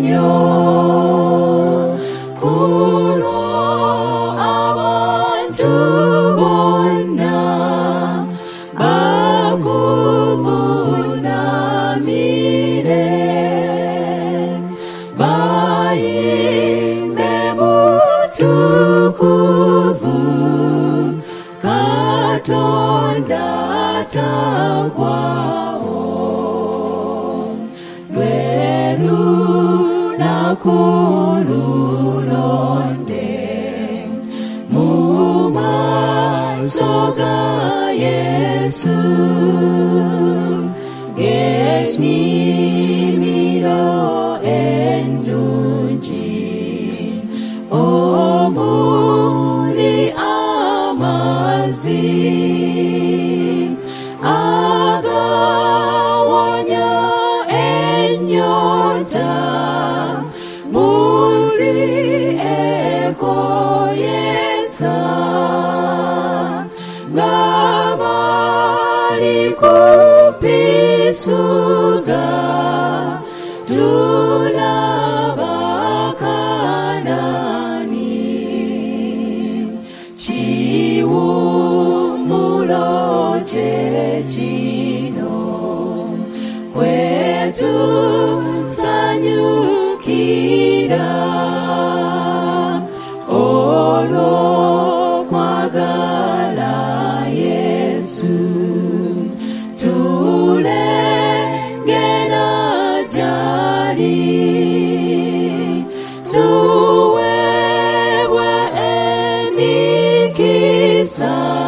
kuno abantu bonna bakuvunamire bayimbe mutukuvu Katonda tagwawo lweru nakululonde mumaso ga Yesu Geshnimiro enjunji omuli amazi agawonya enyota muzi ekoyesa ngabali kupisuga tulaba Kanani chiwumulo chechino kwetu sanyukira olo kwagala Yesu tulengera jali tuwewe enikisa